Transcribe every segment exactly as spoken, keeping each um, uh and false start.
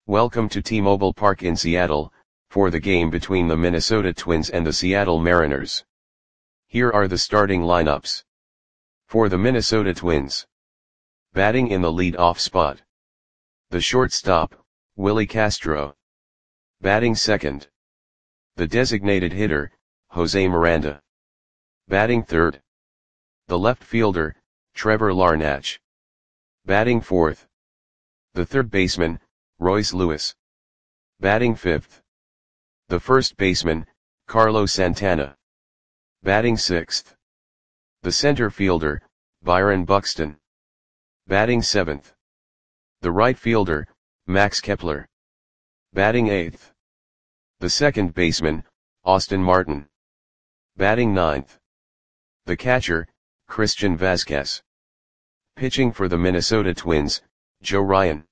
Welcome to T-Mobile Park in Seattle, for the game between the Minnesota Twins and the Seattle Mariners. Here are the starting lineups. For the Minnesota Twins. Batting in the lead-off spot. The shortstop, Willie Castro. Batting second. The designated hitter, Jose Miranda. Batting third. The left fielder, Trevor Larnach. Batting fourth. The third baseman, Royce Lewis. Batting fifth. The first baseman, Carlos Santana. Batting sixth. The center fielder, Byron Buxton. Batting seventh. The right fielder, Max Kepler. Batting eighth. The second baseman, Austin Martin. Batting ninth. The catcher, Christian Vazquez. Pitching for the Minnesota Twins, Joe Ryan.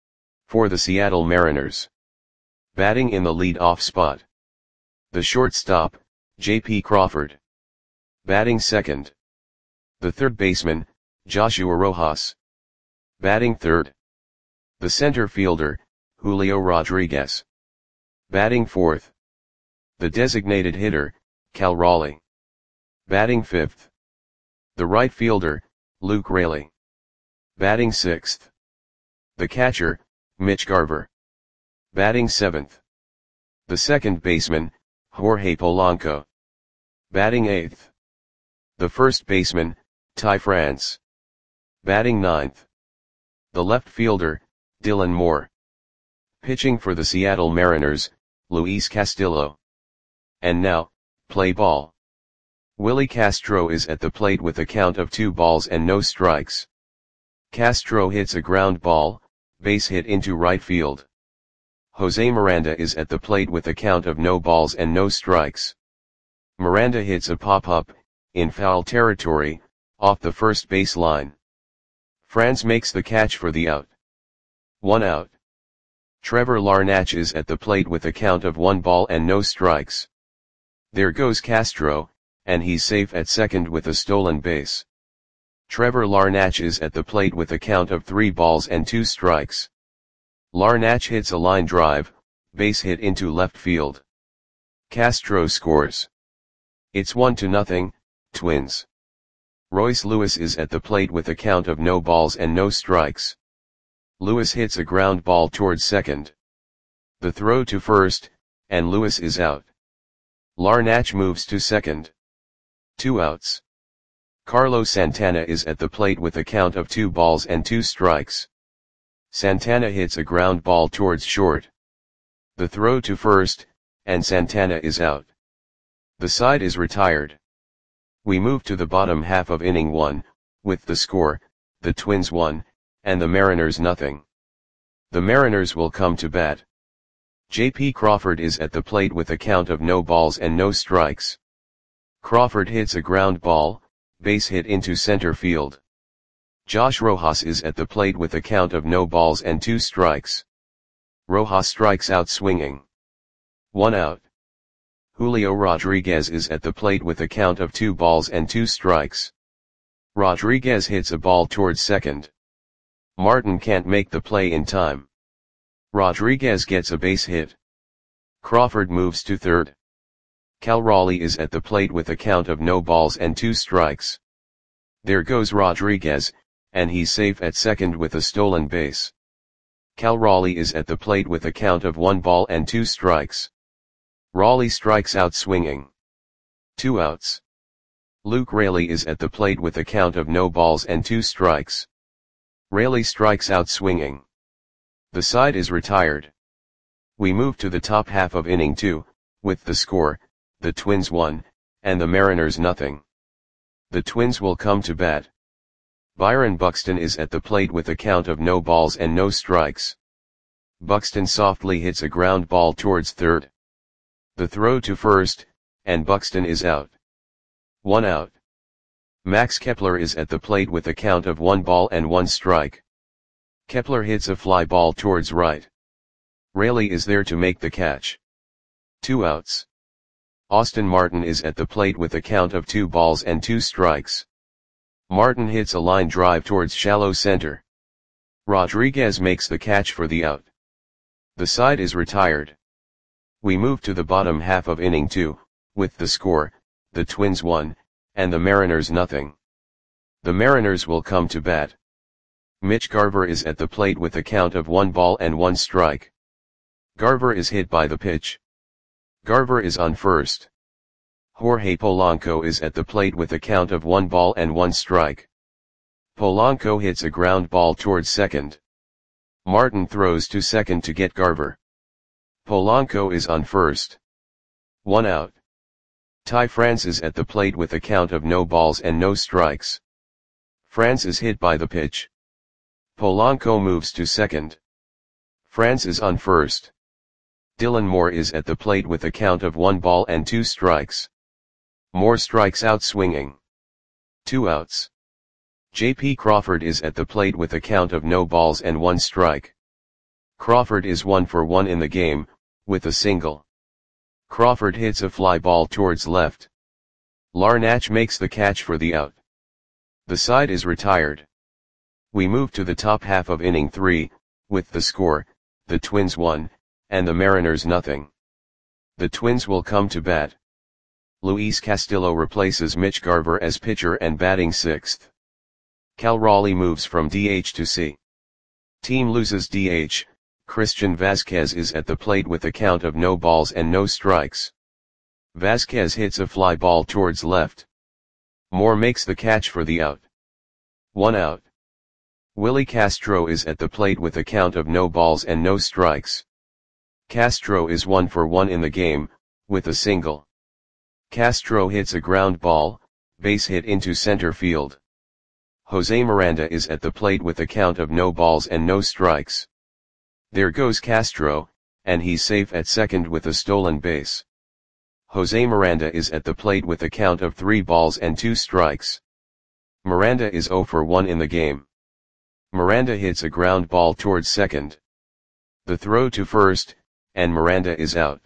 For the Seattle Mariners. Batting in the lead-off spot. The shortstop, J P Crawford. Batting second. The third baseman, Joshua Rojas. Batting third. The center fielder, Julio Rodriguez. Batting fourth. The designated hitter, Cal Raleigh. Batting fifth. The right fielder, Luke Raley. Batting sixth. The catcher, Mitch Garver. Batting seventh. The second baseman, Jorge Polanco. Batting eighth. The first baseman, Ty France. Batting ninth. The left fielder, Dylan Moore. Pitching for the Seattle Mariners, Luis Castillo. And now, play ball. Willie Castro is at the plate with a count of two balls and no strikes. Castro hits a ground ball, base hit into right field. Jose Miranda is at the plate with a count of no balls and no strikes. Miranda hits a pop-up, in foul territory, off the first base line. France makes the catch for the out. One out. Trevor Larnach is at the plate with a count of one ball and no strikes. There goes Castro, and he's safe at second with a stolen base. Trevor Larnach is at the plate with a count of three balls and two strikes. Larnach hits a line drive, base hit into left field. Castro scores. It's one to nothing, Twins. Royce Lewis is at the plate with a count of no balls and no strikes. Lewis hits a ground ball towards second. The throw to first, and Lewis is out. Larnach moves to second. Two outs. Carlos Santana is at the plate with a count of two balls and two strikes. Santana hits a ground ball towards short. The throw to first, and Santana is out. The side is retired. We move to the bottom half of inning one, with the score, the Twins one, and the Mariners nothing. The Mariners will come to bat. J P Crawford is at the plate with a count of no balls and no strikes. Crawford hits a ground ball, base hit into center field. Josh Rojas is at the plate with a count of no balls and two strikes. Rojas strikes out swinging. One out. Julio Rodriguez is at the plate with a count of two balls and two strikes. Rodriguez hits a ball towards second. Martin can't make the play in time. Rodriguez gets a base hit. Crawford moves to third. Cal Raleigh is at the plate with a count of no balls and two strikes. There goes Rodriguez, and he's safe at second with a stolen base. Cal Raleigh is at the plate with a count of one ball and two strikes. Raleigh strikes out swinging. Two outs. Luke Raley is at the plate with a count of no balls and two strikes. Raley strikes out swinging. The side is retired. We move to the top half of inning two, with the score, the Twins one, and the Mariners nothing. The Twins will come to bat. Byron Buxton is at the plate with a count of no balls and no strikes. Buxton softly hits a ground ball towards third. The throw to first, and Buxton is out. One out. Max Kepler is at the plate with a count of one ball and one strike. Kepler hits a fly ball towards right. Raley is there to make the catch. Two outs. Austin Martin is at the plate with a count of two balls and two strikes. Martin hits a line drive towards shallow center. Rodriguez makes the catch for the out. The side is retired. We move to the bottom half of inning two, with the score, the Twins one, and the Mariners nothing. The Mariners will come to bat. Mitch Garver is at the plate with a count of one ball and one strike. Garver is hit by the pitch. Garver is on first. Jorge Polanco is at the plate with a count of one ball and one strike. Polanco hits a ground ball towards second. Martin throws to second to get Garver. Polanco is on first. One out. Ty France is at the plate with a count of no balls and no strikes. France is hit by the pitch. Polanco moves to second. France is on first. Dylan Moore is at the plate with a count of one ball and two strikes. Moore strikes out swinging. Two outs. J P Crawford is at the plate with a count of no balls and one strike. Crawford is one for one in the game, with a single. Crawford hits a fly ball towards left. Larnach makes the catch for the out. The side is retired. We move to the top half of inning three, with the score, the Twins one, and the Mariners nothing. The Twins will come to bat. Luis Castillo replaces Mitch Garver as pitcher and batting sixth. Cal Raleigh moves from D H to C. Team loses D H, Christian Vasquez is at the plate with a count of no balls and no strikes. Vasquez hits a fly ball towards left. Moore makes the catch for the out. One out. Willie Castro is at the plate with a count of no balls and no strikes. Castro is one for one in the game, with a single. Castro hits a ground ball, base hit into center field. Jose Miranda is at the plate with a count of no balls and no strikes. There goes Castro, and he's safe at second with a stolen base. Jose Miranda is at the plate with a count of three balls and two strikes. Miranda is zero for one in the game. Miranda hits a ground ball towards second. The throw to first, and Miranda is out.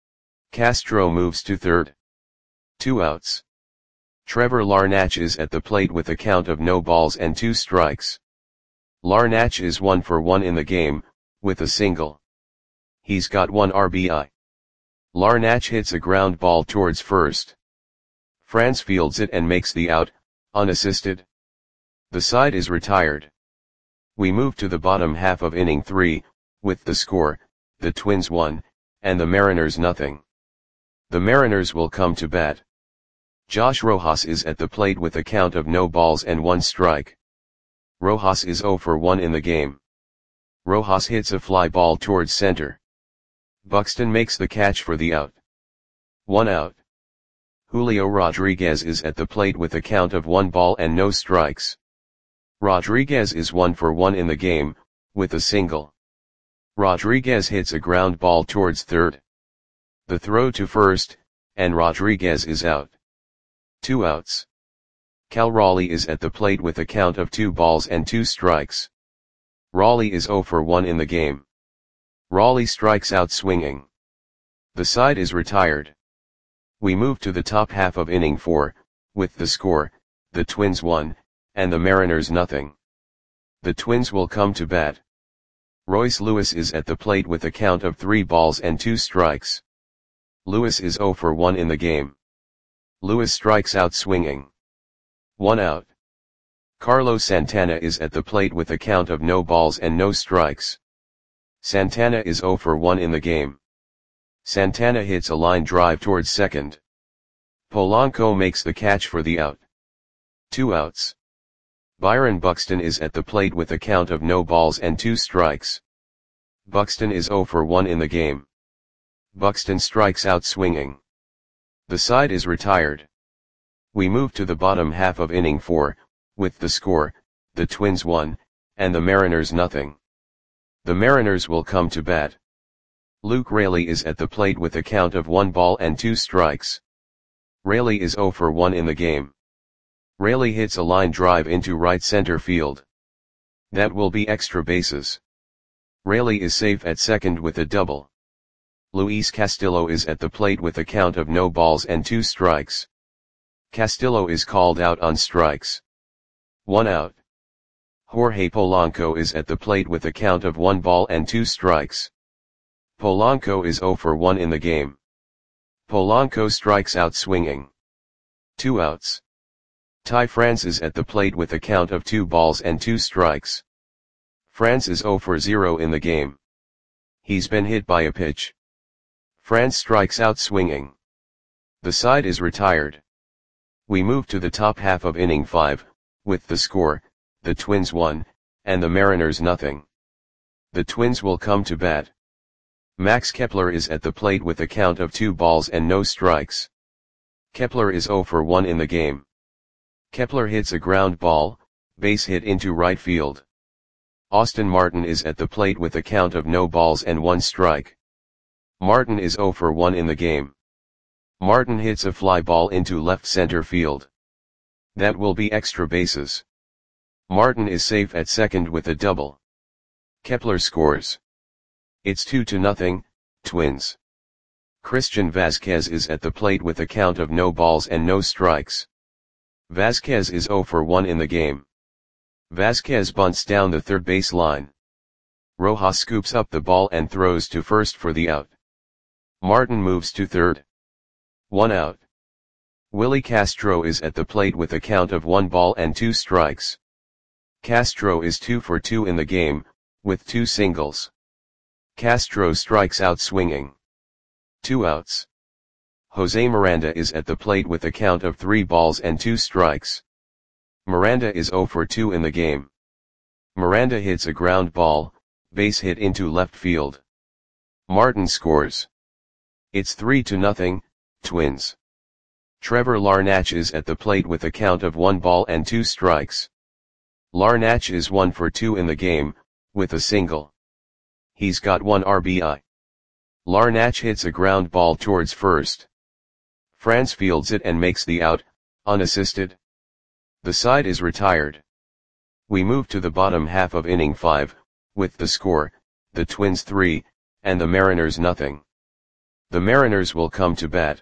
Castro moves to third. Two outs. Trevor Larnach is at the plate with a count of no balls and two strikes. Larnach is one for one in the game, with a single. He's got one R B I. Larnach hits a ground ball towards first. France fields it and makes the out, unassisted. The side is retired. We move to the bottom half of inning three, with the score, the Twins one, and the Mariners nothing. The Mariners will come to bat. Josh Rojas is at the plate with a count of no balls and one strike. Rojas is zero for one in the game. Rojas hits a fly ball towards center. Buxton makes the catch for the out. One out. Julio Rodriguez is at the plate with a count of one ball and no strikes. Rodriguez is one for one in the game, with a single. Rodriguez hits a ground ball towards third. The throw to first, and Rodriguez is out. Two outs. Cal Raleigh is at the plate with a count of two balls and two strikes. Raleigh is zero for one in the game. Raleigh strikes out swinging. The side is retired. We move to the top half of inning four, with the score, the Twins one, and the Mariners nothing. The Twins will come to bat. Royce Lewis is at the plate with a count of three balls and two strikes. Lewis is zero for one in the game. Lewis strikes out swinging. One out. Carlos Santana is at the plate with a count of no balls and no strikes. Santana is zero for one in the game. Santana hits a line drive towards second. Polanco makes the catch for the out. Two outs. Byron Buxton is at the plate with a count of no balls and two strikes. Buxton is zero for one in the game. Buxton strikes out swinging. The side is retired. We move to the bottom half of inning four, with the score, the Twins one, and the Mariners nothing. The Mariners will come to bat. Luke Raley is at the plate with a count of one ball and two strikes. Raley is zero for one in the game. Raley hits a line drive into right center field. That will be extra bases. Raley is safe at second with a double. Luis Castillo is at the plate with a count of no balls and two strikes. Castillo is called out on strikes. One out. Jorge Polanco is at the plate with a count of one ball and two strikes. Polanco is zero for one in the game. Polanco strikes out swinging. Two outs. Ty France is at the plate with a count of two balls and two strikes. France is zero for zero in the game. He's been hit by a pitch. France strikes out swinging. The side is retired. We move to the top half of inning five, with the score, the Twins one, and the Mariners nothing. The Twins will come to bat. Max Kepler is at the plate with a count of two balls and no strikes. Kepler is zero for one in the game. Kepler hits a ground ball, base hit into right field. Austin Martin is at the plate with a count of no balls and one strike. Martin is zero for one in the game. Martin hits a fly ball into left center field. That will be extra bases. Martin is safe at second with a double. Kepler scores. It's two to nothing, Twins. Christian Vazquez is at the plate with a count of no balls and no strikes. Vazquez is zero for one in the game. Vazquez bunts down the third base line. Rojas scoops up the ball and throws to first for the out. Martin moves to third. One out. Willie Castro is at the plate with a count of one ball and two strikes. Castro is two for two in the game, with two singles. Castro strikes out swinging. Two outs. Jose Miranda is at the plate with a count of three balls and two strikes. Miranda is zero for two in the game. Miranda hits a ground ball, base hit into left field. Martin scores. It's three to nothing, Twins. Trevor Larnach is at the plate with a count of one ball and two strikes. Larnach is one for two in the game, with a single. He's got one R B I. Larnach hits a ground ball towards first. France fields it and makes the out, unassisted. The side is retired. We move to the bottom half of inning five, with the score, the Twins three, and the Mariners nothing. The Mariners will come to bat.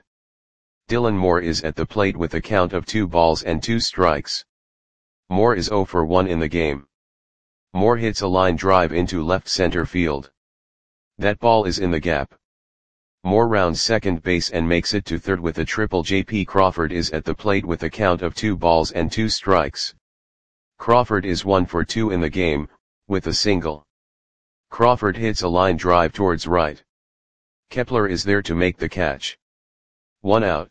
Dylan Moore is at the plate with a count of two balls and two strikes. Moore is zero for one in the game. Moore hits a line drive into left center field. That ball is in the gap. Moore rounds second base and makes it to third with a triple. J P Crawford is at the plate with a count of two balls and two strikes. Crawford is one for two in the game, with a single. Crawford hits a line drive towards right. Kepler is there to make the catch. One out.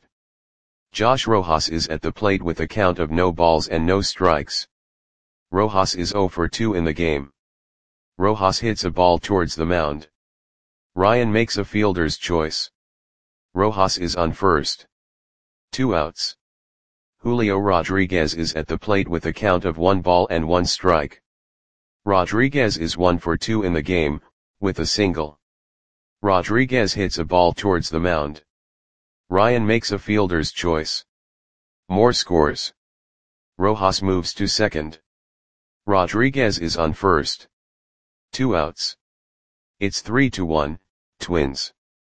Josh Rojas is at the plate with a count of no balls and no strikes. Rojas is zero for two in the game. Rojas hits a ball towards the mound. Ryan makes a fielder's choice. Rojas is on first. Two outs. Julio Rodriguez is at the plate with a count of one ball and one strike. Rodriguez is one for two in the game, with a single. Rodriguez hits a ball towards the mound. Ryan makes a fielder's choice. Moore scores. Rojas moves to second. Rodriguez is on first. Two outs. It's three to one, Twins.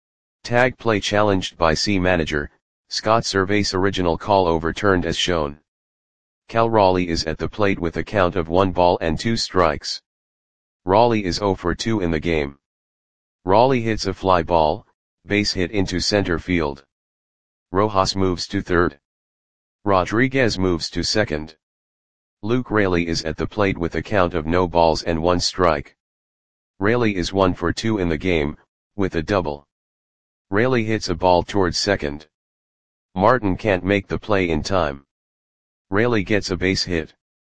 Tag play challenged by C manager, Scott Servais. Original call overturned as shown. Cal Raleigh is at the plate with a count of one ball and two strikes. Raleigh is zero for two in the game. Raleigh hits a fly ball, base hit into center field. Rojas moves to third. Rodriguez moves to second. Luke Raley is at the plate with a count of no balls and one strike. Raley is one for two in the game, with a double. Raley hits a ball towards second. Martin can't make the play in time. Raley gets a base hit.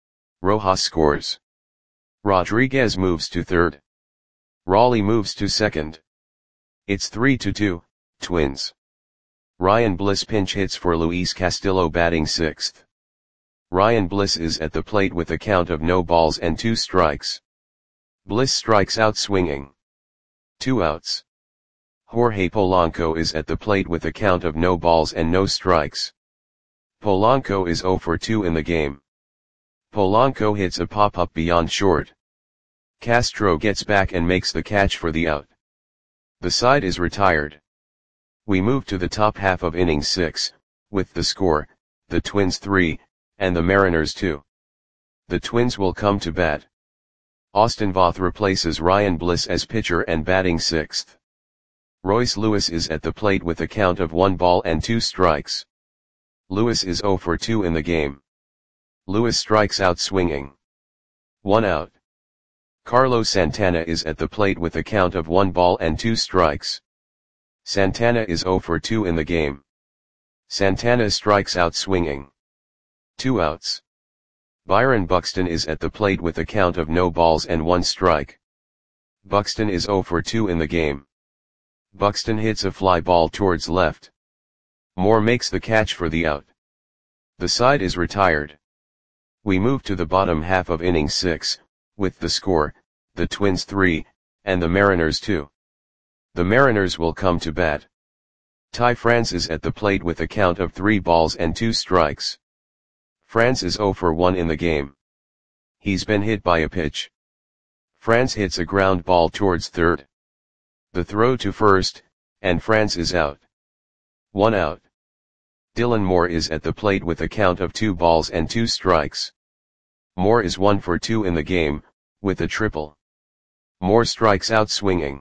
Rojas scores. Rodriguez moves to third. Raleigh moves to second. It's three to two, Twins. Ryan Bliss pinch hits for Luis Castillo batting sixth. Ryan Bliss is at the plate with a count of no balls and two strikes. Bliss strikes out swinging. Two outs. Jorge Polanco is at the plate with a count of no balls and no strikes. Polanco is zero for two in the game. Polanco hits a pop-up beyond short. Castro gets back and makes the catch for the out. The side is retired. We move to the top half of inning six, with the score, the Twins three, and the Mariners two. The Twins will come to bat. Austin Voth replaces Ryan Bliss as pitcher and batting sixth. Royce Lewis is at the plate with a count of one ball and two strikes. Lewis is zero for two in the game. Lewis strikes out swinging. One out. Carlos Santana is at the plate with a count of one ball and two strikes. Santana is zero for two in the game. Santana strikes out swinging. Two outs. Byron Buxton is at the plate with a count of no balls and one strike. Buxton is zero for two in the game. Buxton hits a fly ball towards left. Moore makes the catch for the out. The side is retired. We move to the bottom half of inning six, with the score, the Twins three, and the Mariners two. The Mariners will come to bat. Ty France is at the plate with a count of three balls and two strikes. France is zero for one in the game. He's been hit by a pitch. France hits a ground ball towards third. The throw to first, and France is out. One out. Dylan Moore is at the plate with a count of two balls and two strikes. Moore is one for two in the game, with a triple. Moore strikes out swinging.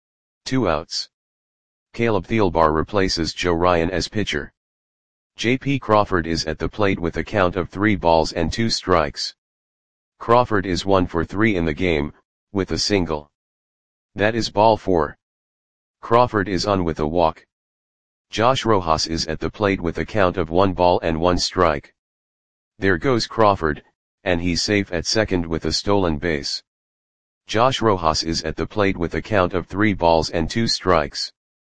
Two outs. Caleb Thielbar replaces Joe Ryan as pitcher. J P Crawford is at the plate with a count of three balls and two strikes. Crawford is one for three in the game, with a single. That is ball four. Crawford is on with a walk. Josh Rojas is at the plate with a count of one ball and one strike. There goes Crawford, and he's safe at second with a stolen base. Josh Rojas is at the plate with a count of three balls and two strikes.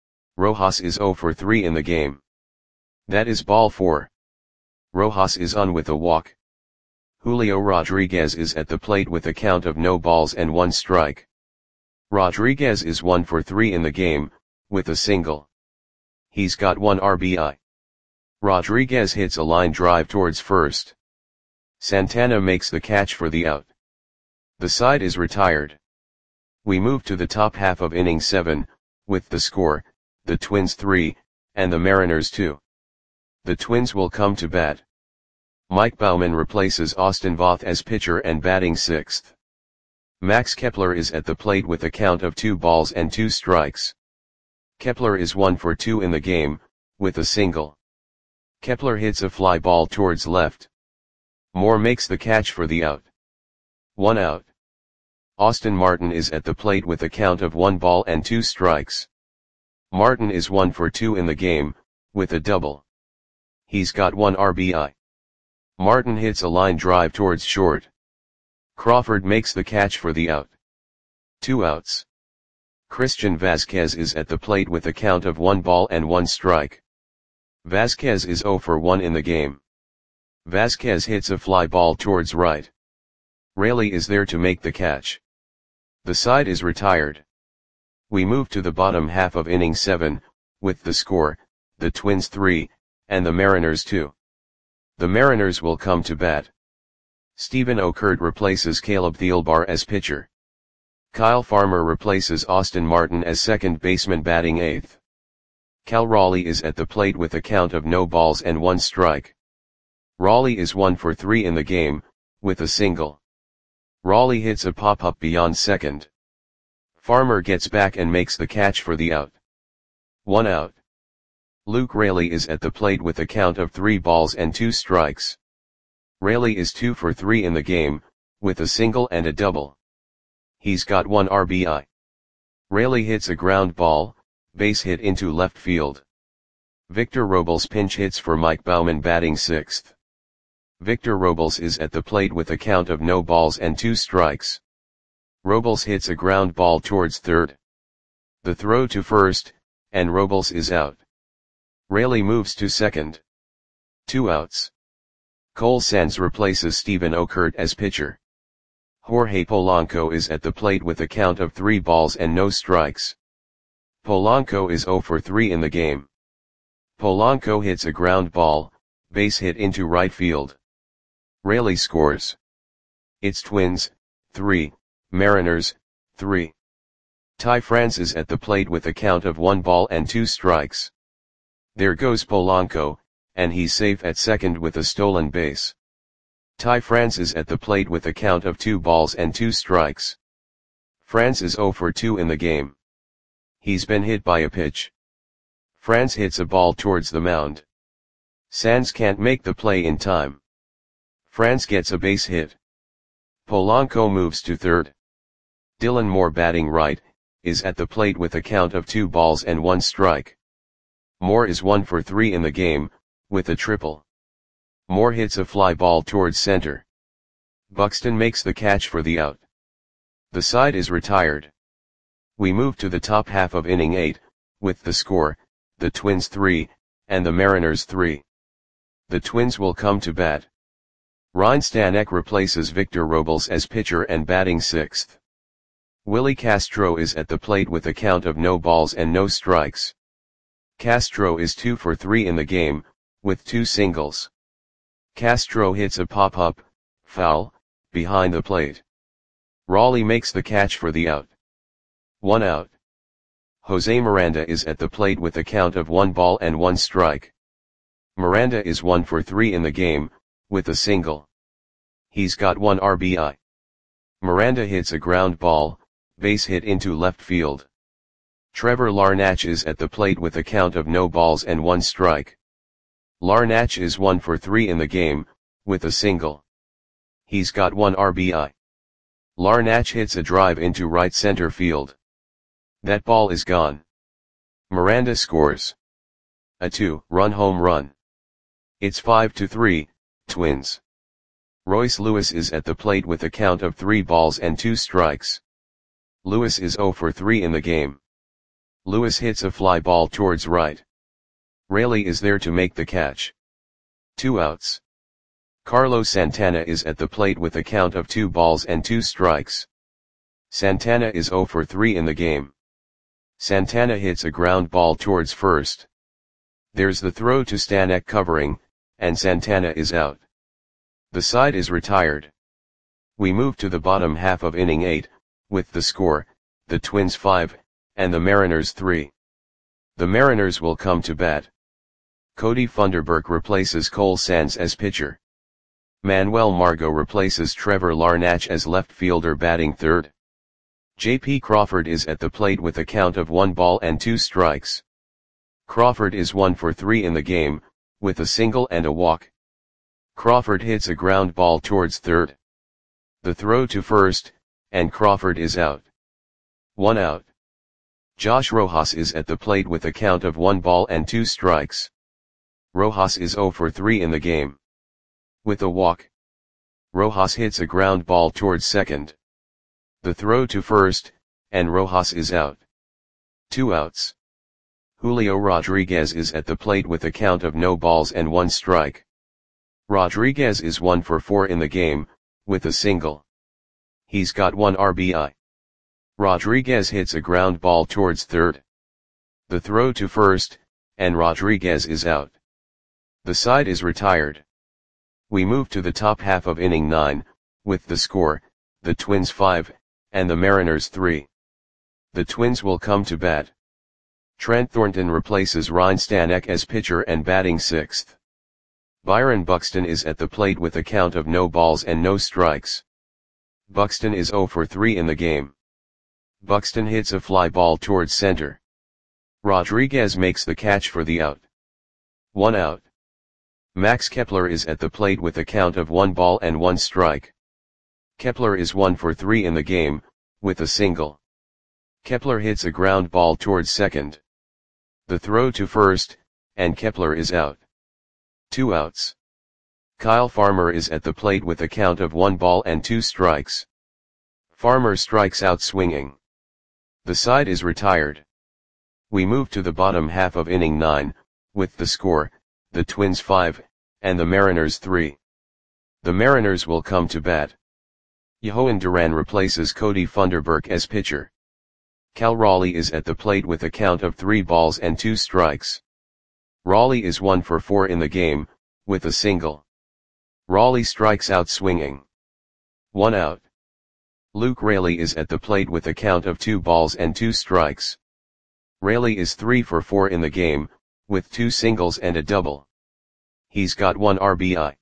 Rojas is zero for three in the game. That is ball four. Rojas is on with a walk. Julio Rodriguez is at the plate with a count of no balls and one strike. Rodriguez is one for three in the game, with a single. He's got one R B I. Rodriguez hits a line drive towards first. Santana makes the catch for the out. The side is retired. We move to the top half of inning seven, with the score, the Twins three, and the Mariners two. The Twins will come to bat. Mike Baumann replaces Austin Voth as pitcher and batting sixth. Max Kepler is at the plate with a count of two balls and two strikes. Kepler is one for two in the game, with a single. Kepler hits a fly ball towards left. Moore makes the catch for the out. One out. Austin Martin is at the plate with a count of one ball and two strikes. Martin is one for two in the game, with a double. He's got one R B I. Martin hits a line drive towards short. Crawford makes the catch for the out. Two outs. Christian Vazquez is at the plate with a count of one ball and one strike. Vazquez is zero for one in the game. Vazquez hits a fly ball towards right. Raley is there to make the catch. The side is retired. We move to the bottom half of inning seven, with the score, the Twins three, and the Mariners two. The Mariners will come to bat. Stephen Okert replaces Caleb Thielbar as pitcher. Kyle Farmer replaces Austin Martin as second baseman batting eighth. Cal Raleigh is at the plate with a count of no balls and one strike. Raleigh is one for three in the game, with a single. Raleigh hits a pop-up beyond second. Farmer gets back and makes the catch for the out. One out. Luke Raley is at the plate with a count of three balls and two strikes. Raley is two for three in the game, with a single and a double. He's got one R B I. Raley hits a ground ball, base hit into left field. Victor Robles pinch hits for Mike Baumann batting sixth. Victor Robles is at the plate with a count of no balls and two strikes. Robles hits a ground ball towards third. The throw to first, and Robles is out. Raley moves to second. Two outs. Cole Sands replaces Stephen Okert as pitcher. Jorge Polanco is at the plate with a count of three balls and no strikes. Polanco is zero for three in the game. Polanco hits a ground ball, base hit into right field. Raley scores. It's Twins, three, Mariners, three. Ty France is at the plate with a count of one ball and two strikes. There goes Polanco, and he's safe at second with a stolen base. Ty France is at the plate with a count of two balls and two strikes. France is zero for two in the game. He's been hit by a pitch. Franz hits a ball towards the mound. Sands can't make the play in time. Franz gets a base hit. Polanco moves to third. Dylan Moore, batting right, is at the plate with a count of two balls and one strike. Moore is one for three in the game, with a triple. Moore hits a fly ball towards center. Buxton makes the catch for the out. The side is retired. We move to the top half of inning eight, with the score, the Twins three, and the Mariners three. The Twins will come to bat. Ryan Stanek replaces Victor Robles as pitcher and batting sixth. Willie Castro is at the plate with a count of no balls and no strikes. Castro is two for three in the game, with two singles. Castro hits a pop-up, foul, behind the plate. Raleigh makes the catch for the out. One out. Jose Miranda is at the plate with a count of one ball and one strike. Miranda is one for three in the game, with a single. He's got one R B I. Miranda hits a ground ball, base hit into left field. Trevor Larnach is at the plate with a count of no balls and one strike. Larnach is one for three in the game, with a single. He's got one R B I. Larnach hits a drive into right center field. That ball is gone. Miranda scores a two-run home run. It's five to three, Twins. Royce Lewis is at the plate with a count of three balls and two strikes. Lewis is zero for three in the game. Lewis hits a fly ball towards right. Raley is there to make the catch. Two outs. Carlos Santana is at the plate with a count of two balls and two strikes. Santana is zero for three in the game. Santana hits a ground ball towards first. There's the throw to Stanek covering, and Santana is out. The side is retired. We move to the bottom half of inning eight, with the score, the Twins five, and the Mariners three. The Mariners will come to bat. Cody Funderburk replaces Cole Sands as pitcher. Manuel Margot replaces Trevor Larnach as left fielder batting third. J P Crawford is at the plate with a count of one ball and two strikes. Crawford is one for three in the game, with a single and a walk. Crawford hits a ground ball towards third. The throw to first, and Crawford is out. One out. Josh Rojas is at the plate with a count of one ball and two strikes. Rojas is zero for three in the game. With a walk. Rojas hits a ground ball towards second. The throw to first, and Rojas is out. Two outs. Julio Rodriguez is at the plate with a count of no balls and one strike. Rodriguez is one for four in the game, with a single. He's got one R B I. Rodriguez hits a ground ball towards third. The throw to first, and Rodriguez is out. The side is retired. We move to the top half of inning nine, with the score, the Twins five, and the Mariners three. The Twins will come to bat. Trent Thornton replaces Ryan Stanek as pitcher and batting sixth. Byron Buxton is at the plate with a count of no balls and no strikes. Buxton is zero for three in the game. Buxton hits a fly ball towards center. Rodriguez makes the catch for the out. One out. Max Kepler is at the plate with a count of one ball and one strike. Kepler is one for three in the game, with a single. Kepler hits a ground ball towards second. The throw to first, and Kepler is out. Two outs. Kyle Farmer is at the plate with a count of one ball and two strikes. Farmer strikes out swinging. The side is retired. We move to the bottom half of inning nine, with the score, the Twins five, and the Mariners three. The Mariners will come to bat. Yohan Duran replaces Cody Funderburk as pitcher. Cal Raleigh is at the plate with a count of three balls and two strikes. Raleigh is one for four in the game, with a single. Raleigh strikes out swinging. One out. Luke Raley is at the plate with a count of two balls and two strikes. Raley is three for four in the game, with two singles and a double. He's got one R B I.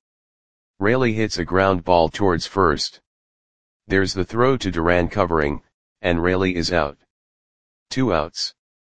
Raley hits a ground ball towards first. There's the throw to Duran covering, and Raley is out. Two outs.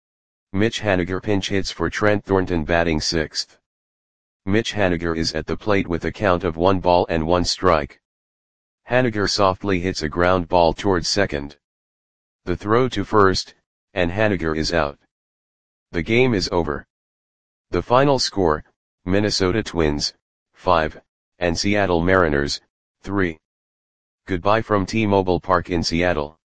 Mitch Haniger pinch hits for Trent Thornton batting sixth. Mitch Haniger is at the plate with a count of one ball and one strike. Haniger softly hits a ground ball towards second. The throw to first, and Haniger is out. The game is over. The final score, Minnesota Twins, five, and Seattle Mariners, three. Goodbye from T-Mobile Park in Seattle.